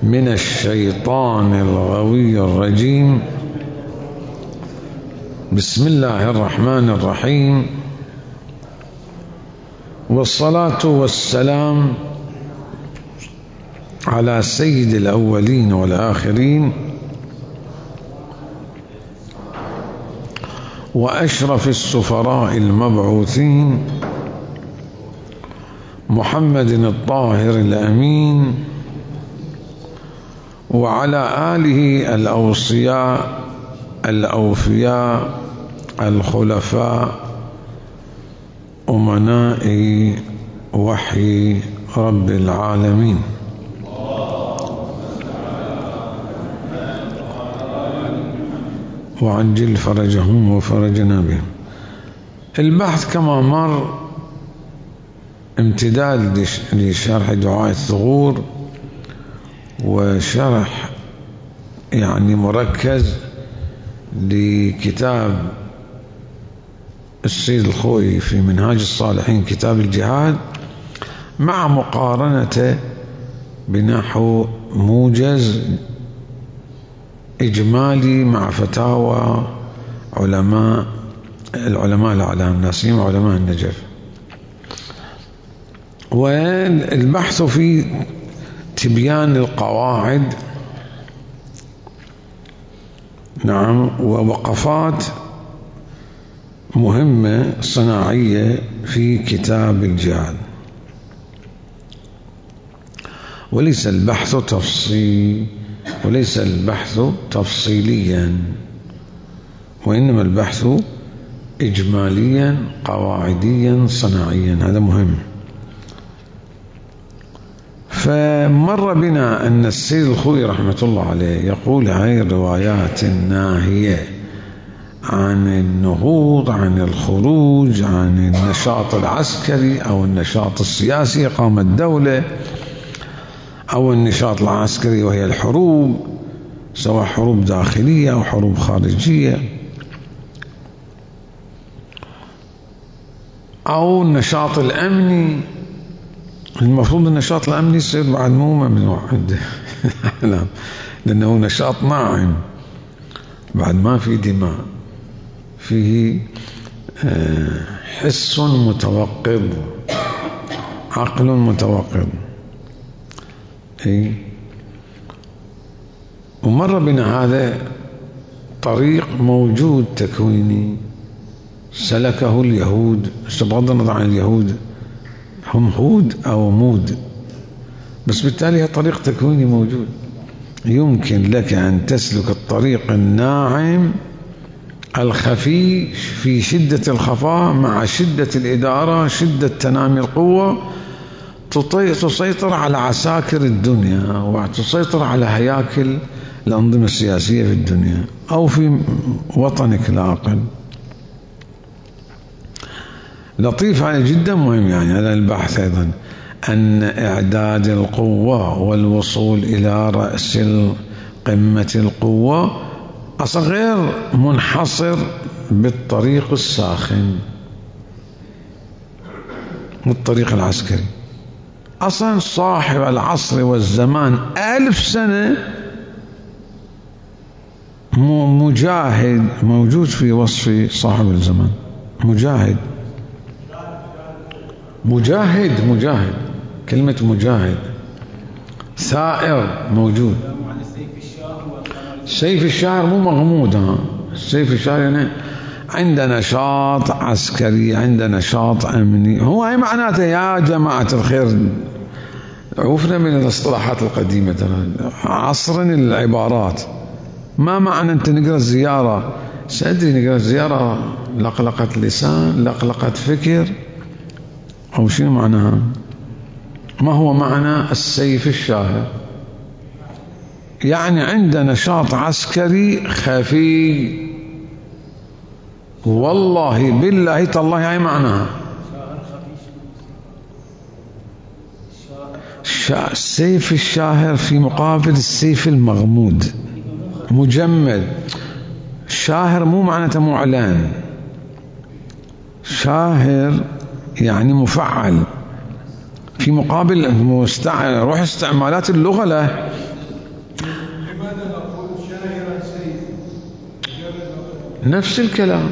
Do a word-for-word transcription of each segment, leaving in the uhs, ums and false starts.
من الشيطان الغوي الرجيم. بسم الله الرحمن الرحيم، والصلاة والسلام على سيد الأولين والآخرين وأشرف السفراء المبعوثين محمد الطاهر الأمين، وعلى آله الأوصياء الأوفياء الخلفاء أمناء وحي رب العالمين. وعجل فرجهم وفرجنا بهم. البحث كما مر امتداد لشرح دعاء الثغور، وشرح يعني مركز لكتاب السيد الخوئي في منهاج الصالحين كتاب الجهاد، مع مقارنته بنحو موجز إجمالي مع فتاوى علماء العلماء الأعلام لا سيما علماء النجف. والبحث في تبيان القواعد، نعم، ووقفات مهمة صناعية في كتاب الجهاد. وليس البحث تفصيل وليس البحث تفصيليا، وإنما البحث إجماليا قواعديا صناعيا. هذا مهم. فمر بنا أن السيد الخوئي رحمة الله عليه يقول هاي الروايات الناهية عن النهوض، عن الخروج، عن النشاط العسكري أو النشاط السياسي إقامة الدولة، أو النشاط العسكري وهي الحروب، سواء حروب داخلية أو حروب خارجية، أو النشاط الأمني. المفروض النشاط الأمني يصير بعد مو ممنوع عنده لأنه نشاط ناعم، بعد ما في دماء، فيه حس متوقظ، عقل متوقظ. إيه؟ ومر بنا هذا طريق موجود تكويني سلكه اليهود، بغض النظر عن اليهود هم هود أو مود، بس بالتالي طريق تكويني موجود. يمكن لك أن تسلك الطريق الناعم الخفي في شدة الخفاء مع شدة الإدارة، شدة تنامي القوة، تسيطر على عساكر الدنيا وتسيطر على هياكل الأنظمة السياسية في الدنيا أو في وطنك لا أقل. لطيف، هذا جدا مهم. يعني هذا البحث أيضا أن إعداد القوة والوصول إلى رأس قمة القوة أصلا غير منحصر بالطريق الساخن والطريق العسكري. أصلا صاحب العصر والزمان ألف سنة مجاهد موجود في وصف صاحب الزمان. مجاهد مجاهد مجاهد كلمة مجاهد. ثائر موجود. سيف الشاعر مو مغمود. ها سيف الشاعر يعني عند نشاط عسكري، عند نشاط أمني. هو هي معناته يا جماعة الخير، عوفنا من الاصطلاحات القديمة ترى، عصرنا العبارات. ما معنى أنت نقرأ الزيارة؟ سأدري نقرأ الزيارة لقلقة لسان، لقلقة فكر، أو شنو معناها؟ ما هو معنى السيف الشاهر؟ يعني عند نشاط عسكري خفي. والله بالله تالله هاي معناها. السيف الشاهر في مقابل السيف المغمود مجمد. شاهر مو معناته معلن، شاهر يعني مفعل، في مقابل مستع... روح استعمالات اللغة له نفس الكلام،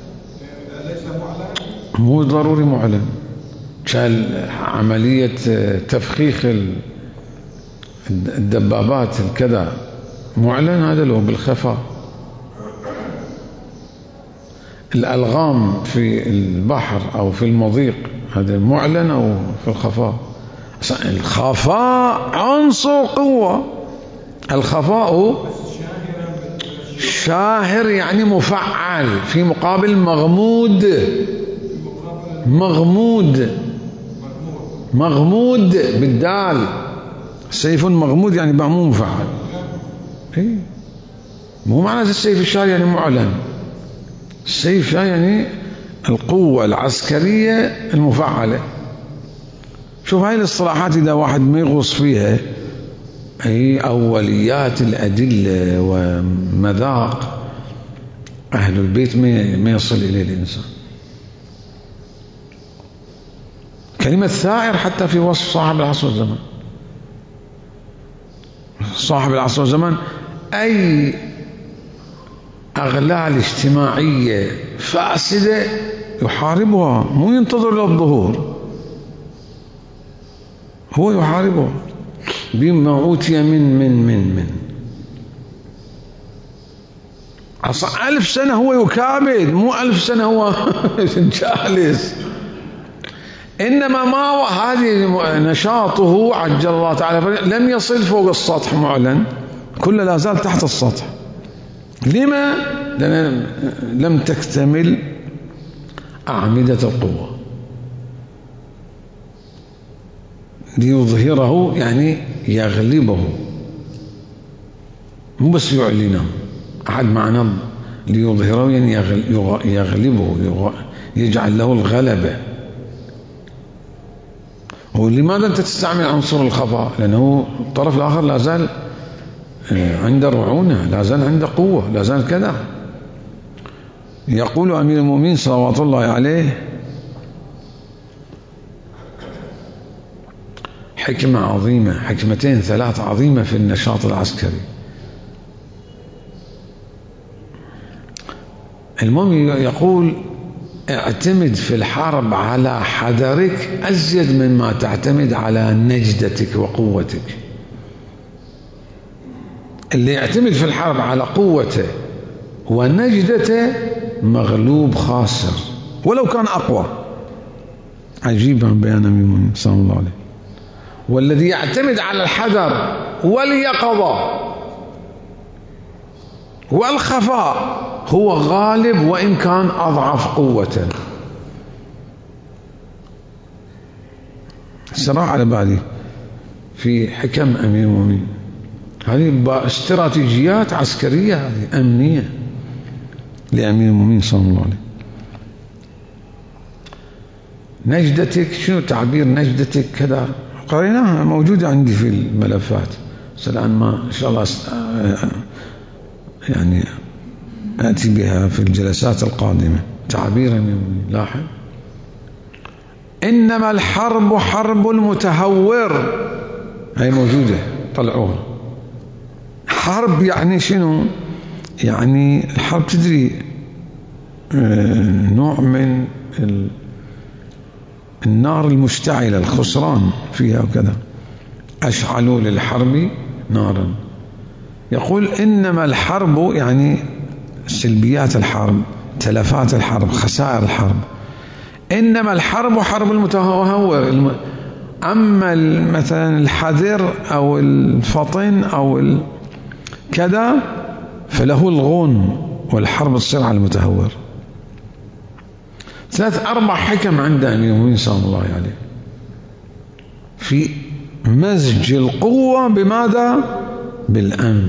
مو ضروري معلن. كان عملية تفخيخ الدبابات الكذا معلن، هذا له بالخفاء. الألغام في البحر أو في المضيق هذا معلن أو في الخفاء. الخفاء عنصر قوة، الخفاء شاهر يعني مفعل في مقابل مغمود. مغمود مغمود بالدال، سيف مغمود يعني مو مفعل. إيه؟ مو معنى السيف الشاهر يعني معلن، السيف يعني القوة العسكرية المفعلة. شوف هاي الاصطلاحات إذا واحد ما يغوص فيها، هي أوليات الأدلة ومذاق أهل البيت ما يصل إليه الإنسان. كلمة ثائر حتى في وصف صاحب العصر والزمان. صاحب العصر والزمان أي أغلال اجتماعية فاسدة يحاربها، مو ينتظر للظهور، هو يحاربها بما أوتي من من من من أصلا ألف سنة هو يكابد، مو ألف سنة هو جالس. إنما ما هو هذه نشاطه عجل الله تعالى لم يصل فوق السطح معلن، كله لا زال تحت السطح. لما؟ لأن لم تكتمل أعمدة القوة. ليظهره يعني يغلبه، مو بس يعلنه. أحد معنى ليظهره يعني يغلبه، يجعل له الغلبة. ولماذا أنت تستعمل عنصر الخفاء؟ لأنه الطرف الآخر لا زال عنده رعونة، لا زال عنده قوة، لا زال كذا. يقول أمير المؤمنين صلوات الله عليه حكمة عظيمة، حكمتين ثلاث عظيمة في النشاط العسكري. المهم يقول اعتمد في الحرب على حذرك أزيد مما تعتمد على نجدتك وقوتك. اللي يعتمد في الحرب على قوته ونجدته مغلوب خاسر ولو كان أقوى. عجيبا بيان أمير المؤمنين صلى الله عليه. والذي يعتمد على الحذر واليقظة والخفاء هو غالب وإن كان أضعف قوة. الصراحة على بالي في حكم أمير المؤمنين، هذه استراتيجيات عسكرية، هذه أمنية لأمير المؤمنين صلى الله عليه. نجدتك، شنو تعبير نجدتك كذا؟ قريناها موجودة عندي في الملفات، بس الآن ما إن شاء الله يعني آتي بها في الجلسات القادمة. تعبيرا لاحظ: إنما الحرب حرب المتهور. هي موجودة، طلعوها. حرب يعني شنو؟ يعني الحرب تدري نوع من النار المشتعلة، الخسران فيها وكذا. أشعلوا للحرب نارا. يقول إنما الحرب يعني سلبيات الحرب، تلفات الحرب، خسائر الحرب. إنما الحرب حرب المتهور. أما مثلا الحذر أو الفطن أو كذا فله الغون، والحرب تصير على المتهور. ثلاث أربع حكم عند أمير المؤمنين صلى الله عليه في مزج القوة بماذا؟ بالأمن.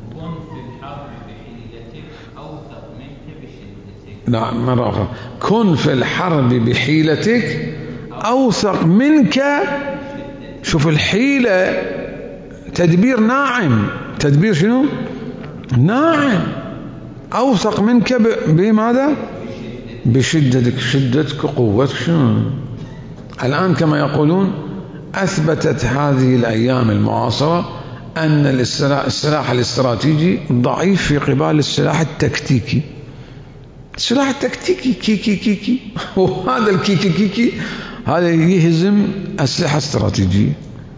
لا، مرة أخرى: كن في الحرب بحيلتك أوثق منك. شوف الحيلة تدبير ناعم، تدبير شنو؟ ناعم. أوثق منك بماذا؟ بشدتك. شدتك وقوتك شنو؟ الآن كما يقولون أثبتت هذه الأيام المعاصرة أن السلاح الاستراتيجي ضعيف في قبال السلاح التكتيكي. سلاح تكتيكي كيكي كيكي، وهذا الكيكي كيكي هذا يهزم أسلحة استراتيجية.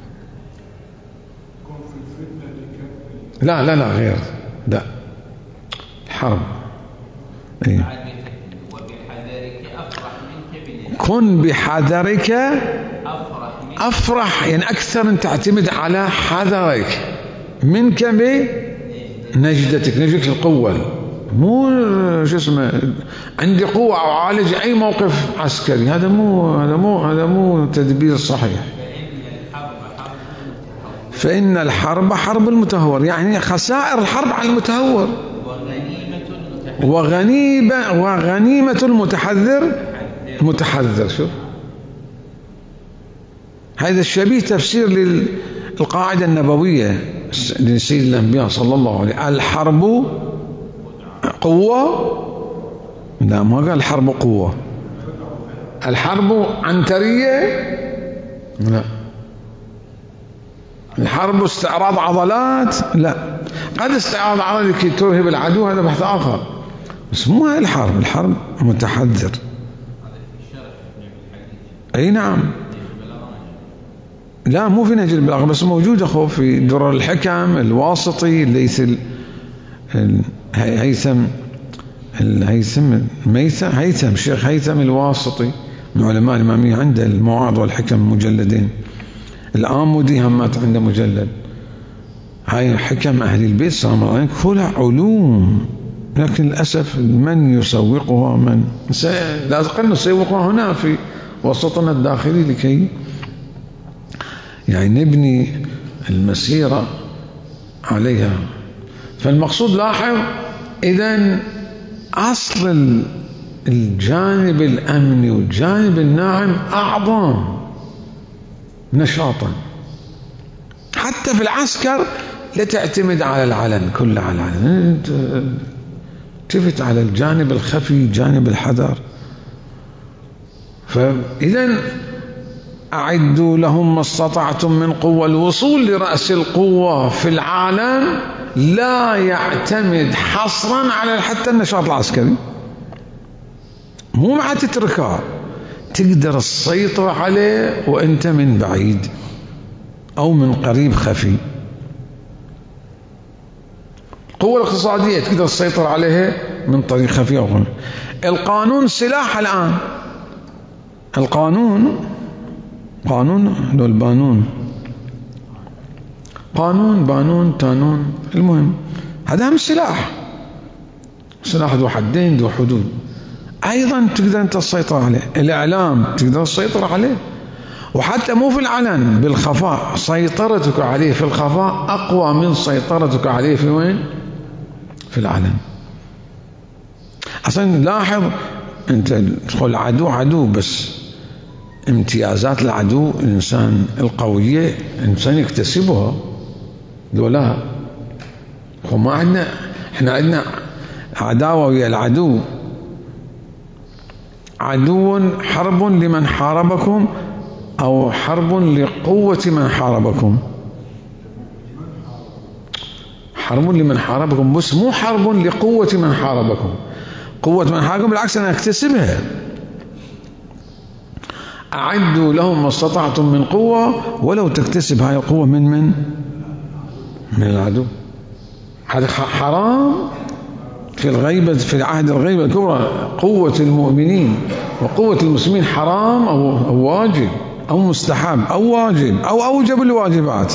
لا لا لا غير لا الحرب. إيه. كن بحذرك أفرح، يعني أكثر أن تعتمد على حذرك منك بنجدتك. نجدتك القوة، مو شو اسمه عندي قوة أعالج أي موقف عسكري، هذا مو هذا مو هذا مو تدبير صحيح. فإن الحرب حرب المتهور، يعني خسائر الحرب على المتهور. وغنيمة وغنيمة المتحذر متحذر. شوف هذا الشبيه تفسير للقاعدة النبوية لسيد الأنبياء صلى الله عليه وسلم. الحرب قوة، لا ما قال الحرب قوة. الحرب عنترية، لا. الحرب استعراض عضلات، لا. قد استعراض عضلات لكي ترهب العدو، هذا بحث آخر، بس مو هاي الحرب. الحرب متحذر. أي نعم. لا مو في نهج البلاغة، بس موجود أخو في درر الحكم الواسطي الليث هيثم الهيثم ميثم هيثم الشيخ هيثم الواسطي من علماء الإمامية، عنده المواعظ والحكم مجلدين. الآمودي همات عنده مجلد. هاي حكم أهل البيت سلام الله عليهم كلها علوم، لكن للأسف من يسوقها من لا أقل نسوقها هنا في وسطنا الداخلي لكي يعني نبني المسيرة عليها. فالمقصود لاحظ إذن أصل الجانب الأمني والجانب الناعم أعظم نشاطا. حتى في العسكر لا تعتمد على العلن كل على العلن، تفت على الجانب الخفي جانب الحذر. فإذن أعدوا لهم ما استطعتم من قوة. الوصول لرأس القوة في العالم لا يعتمد حصرا على حتى النشاط العسكري، مو مع تتركها، تقدر السيطرة عليه وأنت من بعيد أو من قريب خفي. القوة الاقتصادية تقدر السيطرة عليها من طريق خفي أو غير. القانون سلاح الآن. القانون قانون لو البانون قانون بانون تانون، المهم هذا هم سلاح، سلاح ذو حدين ذو حدود. أيضا تقدر أنت السيطرة عليه. الإعلام تقدر السيطرة عليه، وحتى مو في العلن، بالخفاء. سيطرتك عليه في الخفاء أقوى من سيطرتك عليه في وين؟ في العلن. أصلا لاحظ أنت تقول عدو عدو، بس امتيازات العدو الإنسان القوية الإنسان يكتسبها، دولا وما عندنا. احنا عندنا عداوة ويا العدو. عدو حرب لمن حاربكم أو حرب لقوة من حاربكم. حرب لمن حاربكم، بس مو حرب لقوة من حاربكم. قوة من حاربكم بالعكس أنا أكتسبها. أعدوا لهم ما استطعتم من قوة، ولو تكتسب هاي القوة من من من العدو. هذا حرام في الغيبة، في العهد الغيبة الكبرى. قوة المؤمنين وقوة المسلمين حرام أو, أو واجب أو مستحب أو واجب أو أوجب الواجبات.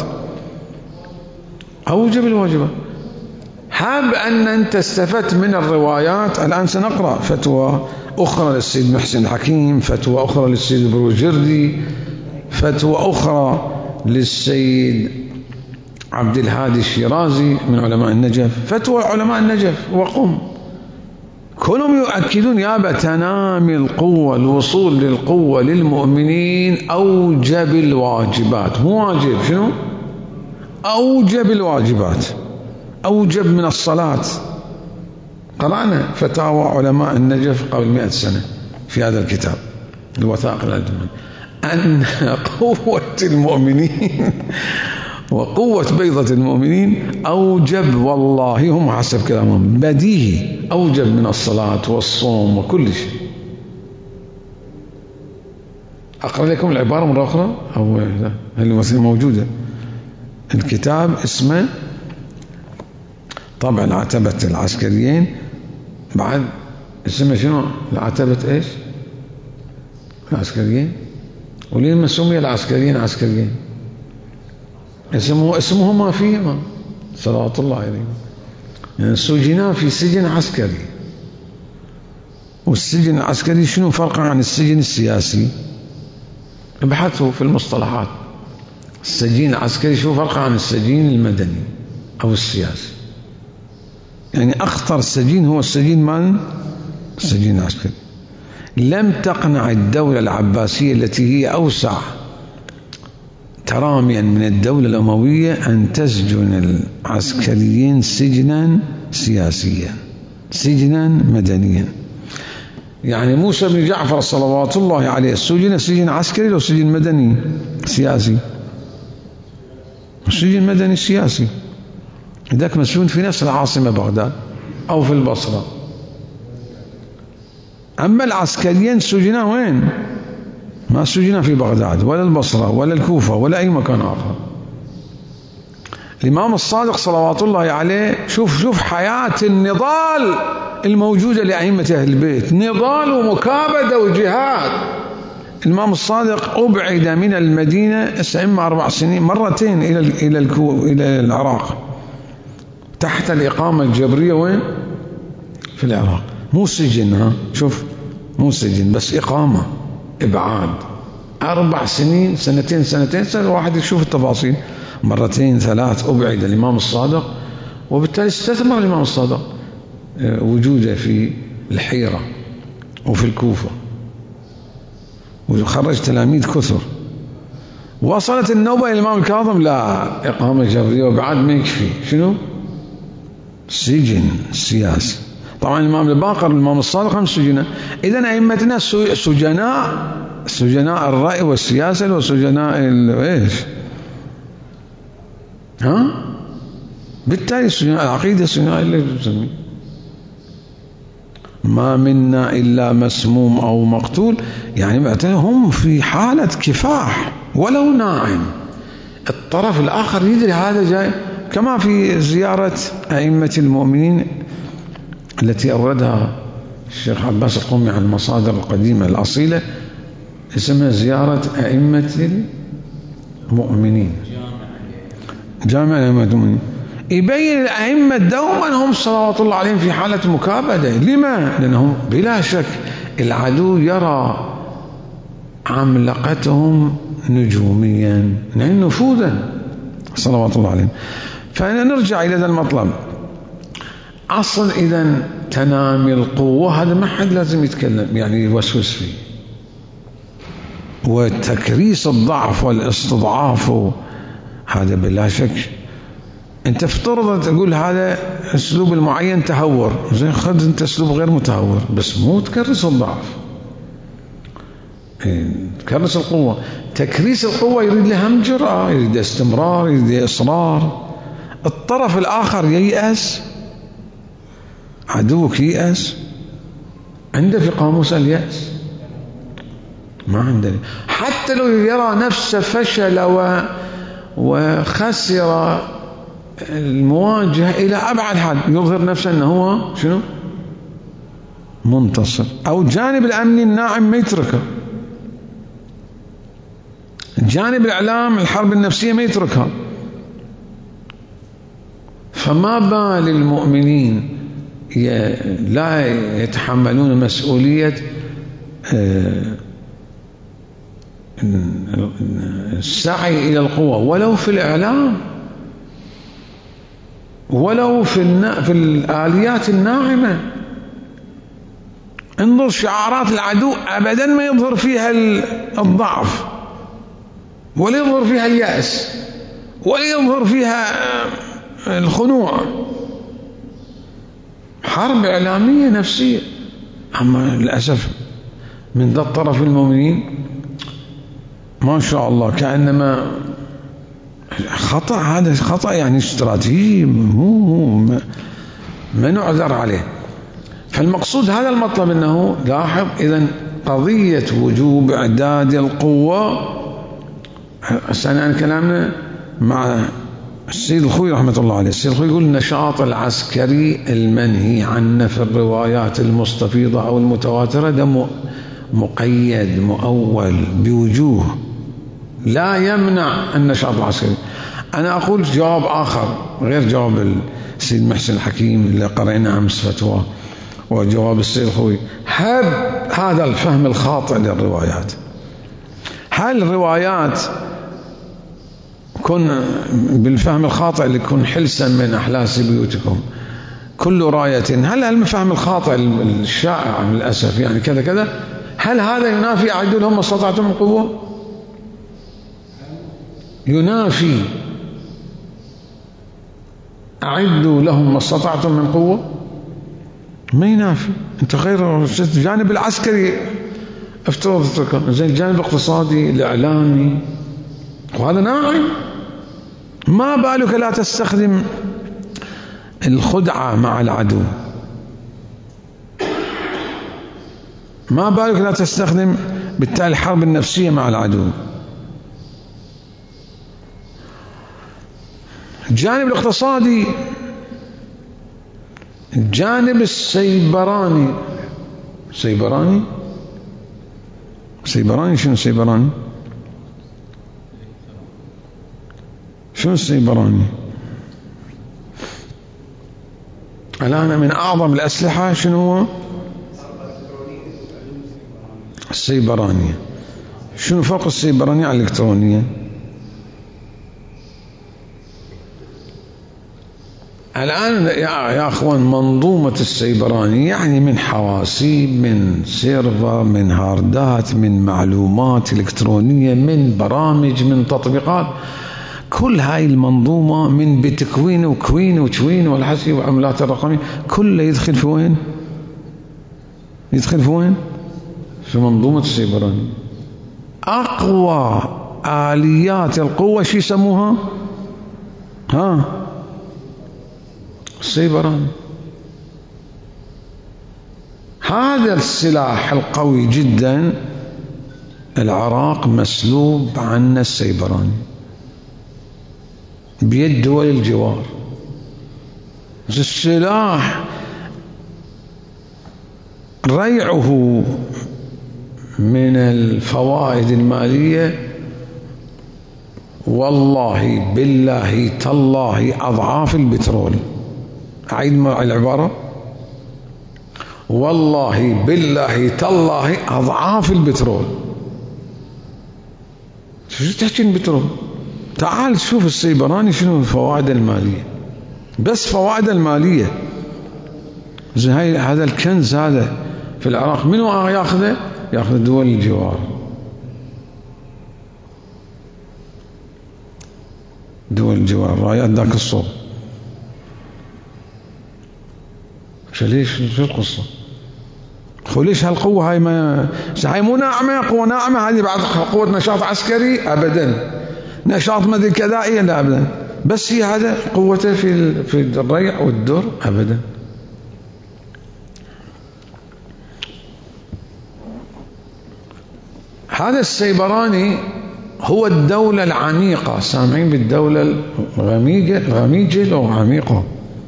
أوجب الواجبات. هاب أن أنت استفدت من الروايات. الآن سنقرأ فتوى أخرى للسيد محسن الحكيم، فتوى أخرى للسيد بروجردي، فتوى أخرى للسيد عبد الهادي الشيرازي من علماء النجف، فتوى علماء النجف وقم، كلهم يؤكدون يابا تنامي القوة، الوصول للقوة للمؤمنين أوجب الواجبات. مو واجب، شنو؟ أوجب الواجبات، أوجب من الصلاة. قرأنا فتاوى علماء النجف قبل مئة سنة في هذا الكتاب الوثائق الأدمن، أن قوة المؤمنين وقوة بيضة المؤمنين أوجب، والله هم حسب كلامهم بديهي، أوجب من الصلاة والصوم وكل شيء. أقرأ لكم العبارة مرة أخرى، أو هل موجودة؟ الكتاب اسمه طبعا العتبة العسكريين، بعد اسمه شنو؟ العتبة ايش؟ العسكريين. ولما سمي العسكريين عسكريين؟ اسمه اسمه ما فيهما صلوات الله عليه. يعني سجنا في سجن عسكري، والسجن العسكري شنو فرقه عن السجن السياسي؟ ابحثوا في المصطلحات. السجين العسكري شو فرقه عن السجين المدني أو السياسي؟ يعني أخطر سجين هو السجين مال السجين العسكري. لم تقنع الدولة العباسية التي هي أوسع تراميا من الدولة الأموية أن تسجن العسكريين سجنا سياسيا، سجنا مدنيا. يعني موسى بن جعفر صلوات الله عليه سجن سجن عسكري لو سجن مدني سياسي؟ سجن مدني سياسي. ذاك مسجون في نفس العاصمة بغداد أو في البصرة. أما العسكريين سجنا وين؟ ما سجنا في بغداد ولا البصرة ولا الكوفة ولا أي مكان آخر. الإمام الصادق صلوات الله عليه، شوف شوف حياة النضال الموجودة لأئمة أهل البيت، نضال ومكابدة وجهاد. الإمام الصادق أبعد من المدينة إما أربع سنين مرتين إلى إلى إلى العراق تحت الإقامة الجبرية. وين؟ في العراق. مو سجن، ها شوف، مو سجن بس إقامة، إبعاد أربع سنين، سنتين سنتين سنة واحد يشوف التفاصيل، مرتين ثلاث أبعد الإمام الصادق. وبالتالي استثمر الإمام الصادق وجوده في الحيرة وفي الكوفة، وخرج تلاميذ كثر. وصلت النوبة إلى الإمام الكاظم، لا، إقامة جبرية وبعد ما يكفي، شنو؟ سجن سياسي. طبعا الإمام الباقر والإمام الصادق هم سجناء. إذن أئمتنا سجناء، سجناء الرأي والسياسة وسجناء ايش؟ ها؟ بالتالي سجناء العقيدة سجناء اللي تسميه. ما منا إلا مسموم أو مقتول، يعني هم في حالة كفاح ولو ناعم. الطرف الآخر يدري هذا جاي، كما في زيارة أئمة المؤمنين التي أوردها الشيخ عباس القومي عن المصادر القديمة الأصيلة، اسمها زيارة أئمة المؤمنين، جامع أئمة المؤمنين. يبين الأئمة دوما هم صلوات الله عليهم في حالة مكابدة. لما؟ لأنهم بلا شك العدو يرى عملقتهم نجوميا، يعني نفوذا صلوات الله عليهم. فنرجع إلى هذا المطلب. أصل إذن تنامي القوة، هذا ما حد لازم يتكلم يعني يوسوس فيه. وتكريس الضعف والاستضعاف هذا بلا شك. انت افترض تقول هذا اسلوب المعين تهور، زين خذ انت اسلوب غير متهور، بس مو تكرس الضعف، تكرس القوة. تكريس القوة يريد لها هم جرأة، يريد استمرار، يريد إصرار. الطرف الآخر ييأس، عدوك ييأس، عنده في قاموس اليأس؟ ما عنده. حتى لو يرى نفسه فشل و... وخسر المواجهة إلى أبعد حد، يظهر نفسه أنه هو شنو؟ منتصر. أو الجانب الأمني الناعم ما يتركه، الجانب الإعلام الحرب النفسية ما يتركها. فما بال المؤمنين لا يتحملون مسؤولية السعي إلى القوة ولو في الإعلام، ولو في النا... في الآليات الناعمة. انظر شعارات العدو أبدا ما يظهر فيها الضعف، ولا يظهر فيها اليأس، ولا يظهر فيها الخنوع. حرب إعلامية نفسية. أما للأسف من ذا الطرف المؤمنين ما شاء الله كأنما خطأ، هذا خطأ يعني استراتيجي، مو مو ما نعذر عليه. فالمقصود هذا المطلب، أنه لاحظ إذن قضية وجوب إعداد القوة. الثاني عن كلامنا مع السيد الخوي رحمة الله عليه. السيد الخوي يقول النشاط العسكري المنهي عنه في الروايات المستفيضة أو المتواترة ده مقيد مؤول بوجوه لا يمنع النشاط العسكري. أنا أقول جواب آخر غير جواب السيد محسن الحكيم اللي قرأنا أمس فتوى وجواب السيد الخوي. هب هذا الفهم الخاطئ للروايات. هل الروايات كن بالفهم الخاطئ اللي يكون حلسا من أحلاس بيوتكم كل راية، هل الفهم الخاطئ الشائع للأسف يعني كذا كذا، هل هذا ينافي أعدوا لهم ما استطعتم من قوة؟ ينافي أعدوا لهم ما استطعتم من قوة؟ ما ينافي. انت غير الجانب العسكري افترض زي الجانب الاقتصادي الإعلامي، وهذا ناعم. ما بالك لا تستخدم الخدعة مع العدو، ما بالك لا تستخدم بالتالي الحرب النفسية مع العدو. الجانب الاقتصادي، الجانب السيبراني. سيبراني سيبراني شنو سيبراني؟ شنو السيبراني؟ الآن من أعظم الأسلحة شنو هو؟ السيبرانية. شنو فرق السيبرانية على الإلكترونية؟ الآن يا أخوان منظومة السيبرانية يعني من حواسيب، من سيرفر، من هاردات، من معلومات إلكترونية، من برامج، من تطبيقات. كل هاي المنظومة من بتكوين وكوين وتوين والحسي وعملات الرقمية كله يدخل في وين؟ يدخل في وين؟ في منظومة السيبرانية. أقوى آليات القوة شو يسموها؟ ها؟ السيبراني. هذا السلاح القوي جدا العراق مسلوب عنا السيبراني بيد دول الجوار. السلاح ريعه من الفوائد المالية والله بالله تالله أضعاف البترول. أعيد مع العبارة، والله بالله تالله أضعاف البترول. شو تحكي البترول؟ تعال شوف السيبراني شنو الفوائد المالية، بس فوائد المالية. زي هاي هذا الكنز هذا في العراق منو ياخذه؟ ياخذ دول الجوار، دول الجوار رايات ذاك الصوب. ليش شو القصة؟ ليش هالقوة هاي ما هاي مو ناعمة؟ قوة ناعمة هذه بعد قوة نشاط عسكري أبدا، نشاط مدري كذائي لا أبدا، بس هي هذا قوته في في الريع والدر أبدا. هذا السيبراني هو الدولة العميقة. سامعين بالدولة الغميجة؟ غميجة لو عميقة؟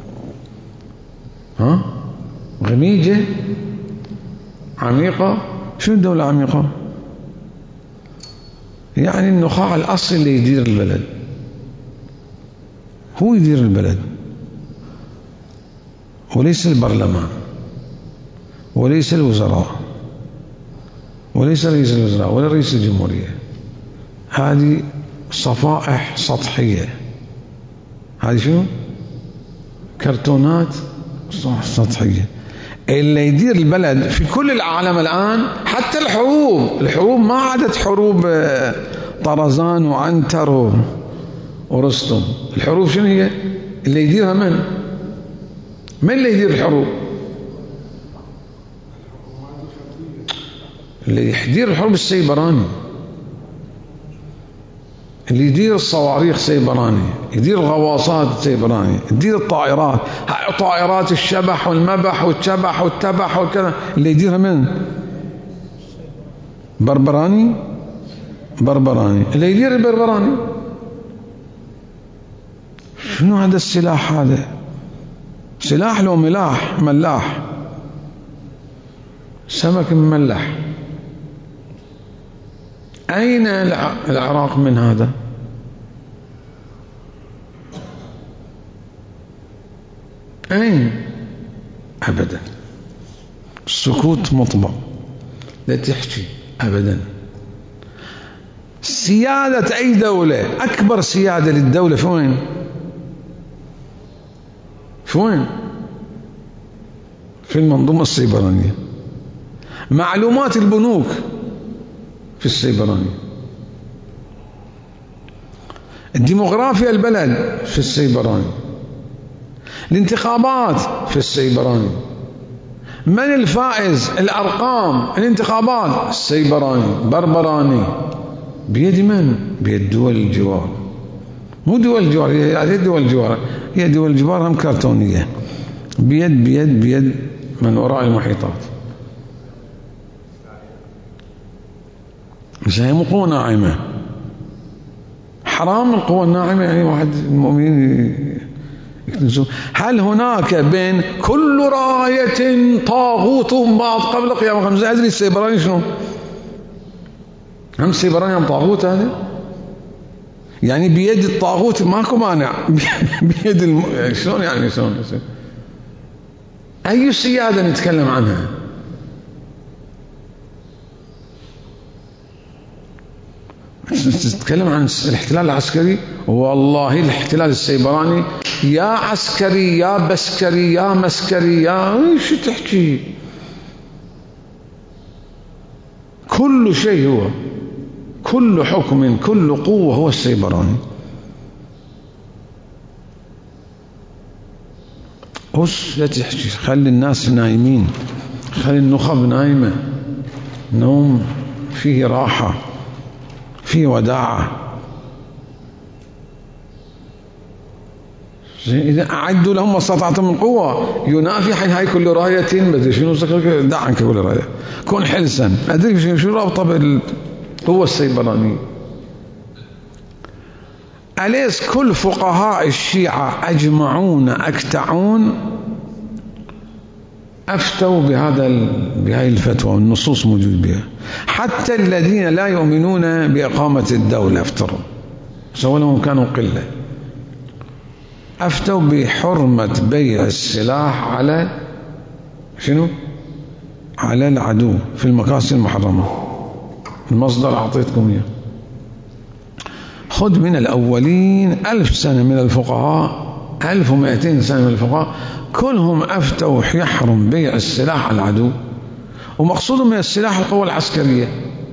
ها؟ غميجة عميقة. شو الدولة عميقة؟ يعني النخاع الأصلي اللي يدير البلد، هو يدير البلد وليس البرلمان وليس الوزراء وليس رئيس الوزراء ولا رئيس الجمهورية. هذه صفائح سطحية، هذه شنو؟ كرتونات سطحية. اللي يدير البلد في كل العالم الآن، حتى الحروب الحروب ما عادت حروب طرزان وعنتر ورستم. الحروب شنو هي؟ اللي يديرها من؟ من اللي يدير الحروب؟ اللي يدير الحروب السيبراني. اللي يدير الصواريخ سيبراني، يدير الغواصات سيبراني، يدير الطائرات، طائرات الشبح والمبح والتبح والتبح والكذا، اللي يديرها من؟ بربراني بربراني اللي يدير البربراني. شنو هذا السلاح؟ هذا سلاح لو ملاح ملاح، سمك مملح. أين العراق من هذا؟ أين؟ أبدا. السكوت مطبع، لا تحكي أبدا. سيادة أي دولة، أكبر سيادة للدولة في وين؟ في وين؟ في المنظومة السيبرانية. معلومات البنوك في السيبراني، الديموغرافيا البلد في السيبراني، الانتخابات في السيبراني، من الفائز، الأرقام، الانتخابات، السيبراني بربراني. بيد من؟ بيد دول الجوار. مو دول الجوار، هي دول الجوار، هي دول الجوار هم كرتونية، بيد بيد بيد من وراء المحيطات. مش هي مو قوة ناعمة، حرام القوة الناعمة. يعني واحد المؤمنين يكنزون. هل هناك بين كل راية طاغوت بعض قبل قيام خمسة؟ أدري السيبراني شنو؟ هم السيبراني هم طاغوت هذا؟ يعني بيد الطاغوت ماكو مانع. بيد الم... شلون يعني شلون؟ أي سيادة نتكلم عنها؟ تتكلم عن الاحتلال العسكري، والله الاحتلال السيبراني يا عسكري يا بسكري يا مسكري يا ايش تحكي، كل شيء هو، كل حكم كل قوة هو السيبراني. بص لا تحكي، خلي الناس نايمين، خلي النخب نايمة، نوم فيه راحة فيه وداعة. إذا أعدوا لهم ما استطعتم من قوة ينافي حين هاي كل راية بدي شنو دع عنك كل راية، كون حلسا. أدري شو رابطة بالقوة السيبرانية. أليس كل فقهاء الشيعة أجمعون أكتعون أفتوا بهذا بهذه الفتوى، والنصوص موجود بها. حتى الذين لا يؤمنون بإقامة الدولة افتروا، سواء لهم كانوا قلة، أفتوا بحرمة بيع السلاح على شنو؟ على العدو في المقاصد المحرمة. المصدر أعطيتكم إياه. خذ من الأولين ألف سنة من الفقهاء، ألف ومائتين سنة من الفقهاء، كلهم أفتوا يحرم بيع السلاح على العدو. ومقصود من السلاح القوة العسكرية.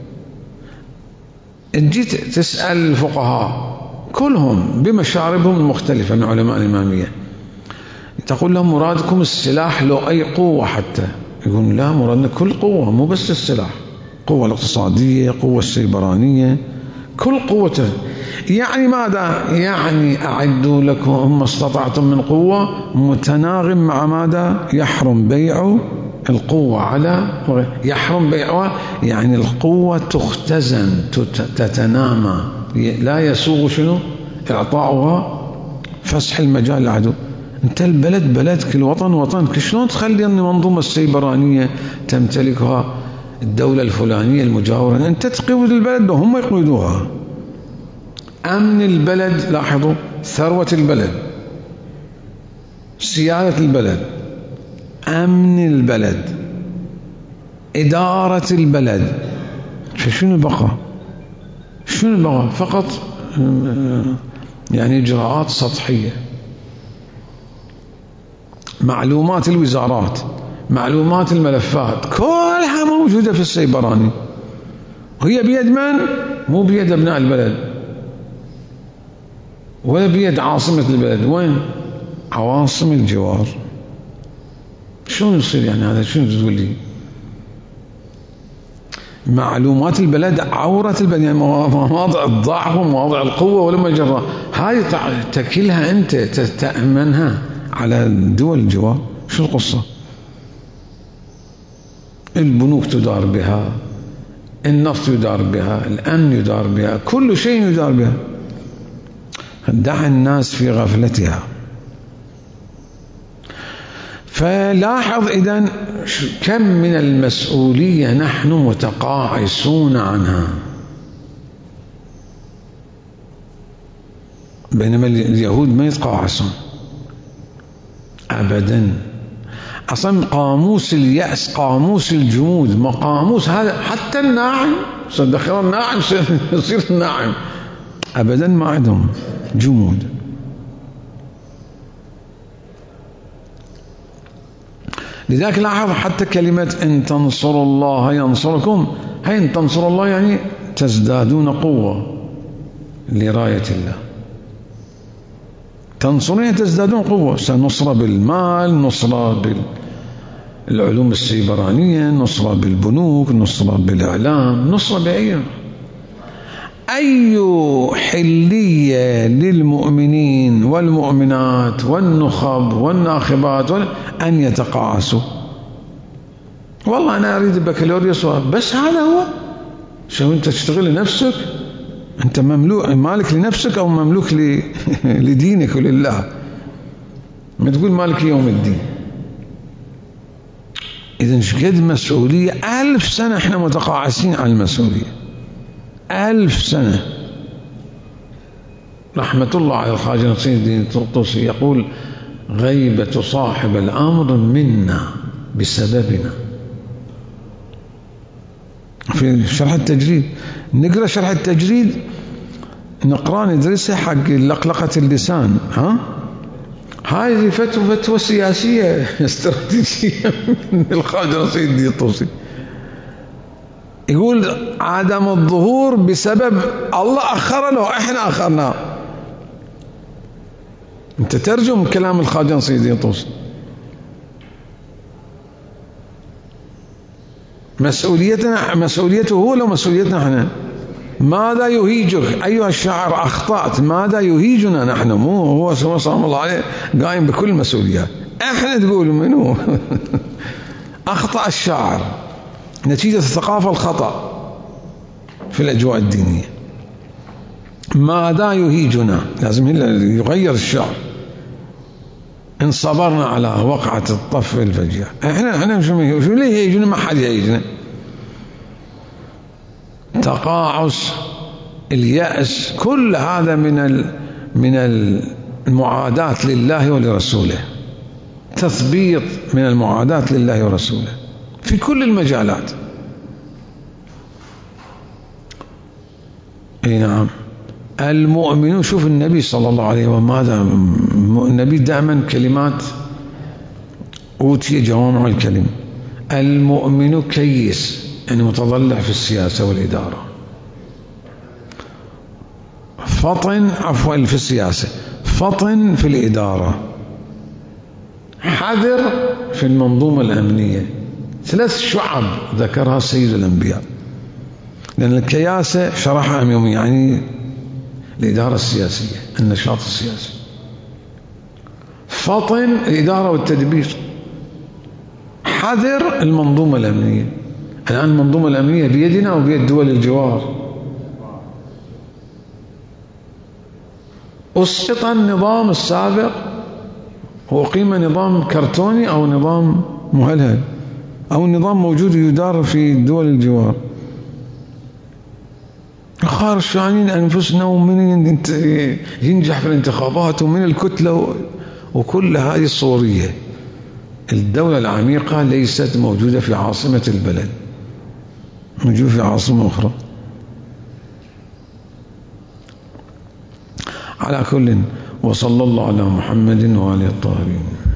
جيت تسأل الفقهاء كلهم بمشاربهم المختلفة من علماء الإمامية، تقول لهم مرادكم السلاح لو أي قوة حتى؟ يقولون لا، مرادنا كل قوة، مو بس السلاح، قوة الاقتصادية، قوة السيبرانية، كل قوة. يعني ماذا؟ يعني أعدوا لكم ما استطعتم من قوة، متناغم مع ماذا؟ يحرم بيع القوة على، يحرم بيعها، يعني القوة تختزن تتنامى، لا يسوغ شنو؟ إعطاؤها، فسح المجال للعدو. انت البلد بلدك، الوطن وطنك، شلون تخلي أن المنظومة السيبرانية تمتلكها الدولة الفلانية المجاورة؟ انت تقيد البلد وهم يقيدوها. أمن البلد، لاحظوا، ثروة البلد، سيادة البلد، أمن البلد، إدارة البلد. فشنو بقى؟ شنو بقى؟ فقط يعني إجراءات سطحية. معلومات الوزارات، معلومات الملفات، كلها موجودة في السيبراني. وهي بيد من؟ مو بيد أبناء البلد ولا بيد عاصمة البلد. وين؟ عواصم الجوار. شلون يصير يعني هذا؟ شنو تقول لي؟ معلومات البلد، عورة البلد، يعني مواضع الضعف ومواضع القوة ولما جرى هذه تكلها أنت تأمنها على دول الجوار. شو القصة؟ البنوك تدار بها، النفط يدار بها، الأمن يدار بها، كل شيء يدار بها. دع الناس في غفلتها. فلاحظ إذن كم من المسؤولية نحن متقاعسون عنها، بينما اليهود ما يتقاعسون أبدا. أصلا قاموس اليأس، قاموس الجمود، ما قاموس هذا. حتى الناعم صدق الناعم يصير الناعم أبدا، ما عندهم جمود. لذلك لاحظ حتى كلمة إن تنصروا الله ينصركم، هي إن تنصروا الله يعني تزدادون قوة لراية الله. تنصرون تزدادون قوة، سنصرة بالمال، نصرة بالعلوم السيبرانية، نصرة بالبنوك، نصرة بالإعلام، نصرة بأي أي حلية للمؤمنين والمؤمنات والنخب والناخبات أن يتقاعسوا. والله أنا أريد البكالوريوس بس، هذا هو. شو أنت تشتغل لنفسك؟ أنت مملوك مالك لنفسك أو مملوك لدينك ولله؟ ما تقول مالك يوم الدين. إذن شقد مسؤولية. ألف سنة إحنا متقاعسين عن المسؤولية، ألف سنة. رحمة الله على الخواجة نصير الدين الطرطوسي يقول: غيبة صاحب الأمر منا بسببنا. في شرح التجريد، نقرأ شرح التجريد، نقرأ ندرسها حق لقلقة اللسان. ها هذه فتوى فتوى سياسية استراتيجية من الخواجة نصير الدين الطرطوسي. يقول عدم الظهور بسبب الله أخر له، إحنا أخرنا. أنت ترجم كلام الخواجة نصير الدين الطرطوسي. مسؤوليتنا مسؤوليته هو لو مسؤوليتنا احنا. ماذا يهيجك أيها الشاعر؟ أخطأت. ماذا يهيجنا نحن؟ مو هو سلام الله عليه قائم بكل مسؤوليات. احنا تقول منو؟ أخطأ الشاعر نتيجة الثقافة الخطأ في الأجواء الدينية. ماذا يهيجنا؟ لازم يغير الشعر. إن صبرنا على وقعة الطف الفجيع. احنا احنا شو ليه يهيجنا؟ ما حد يهيجنا. تقاعس، اليأس، كل هذا من ال من المعاداة لله ولرسوله. تثبيط من المعاداة لله ورسوله في كل المجالات. اي نعم. المؤمن، شوف النبي صلى الله عليه وسلم، ماذا النبي دائما كلمات أوتي جوامع الكلم. المؤمن كيس، يعني متضلع في السياسة والإدارة. فطن، عفوا، في السياسة، فطن في الإدارة، حذر في المنظومة الأمنية. ثلاث شعب ذكرها سيد الأنبياء. لأن الكياسة شرحها يوم يعني الإدارة السياسية، النشاط السياسي. فطن الإدارة والتدبير، حذر المنظومة الأمنية. الآن المنظومة الأمنية بيدنا وبيد دول الجوار. أسقط النظام السابق وأقيم نظام كرتوني أو نظام مهلهل أو نظام موجود يدار في دول الجوار. خارشانين أنفسنا ومن ينجح في الانتخابات ومن الكتلة وكل هذه الصورية. الدولة العميقة ليست موجودة في عاصمة البلد، موجودة في عاصمة أخرى. على كل، وصلى الله على محمد وآله الطاهرين.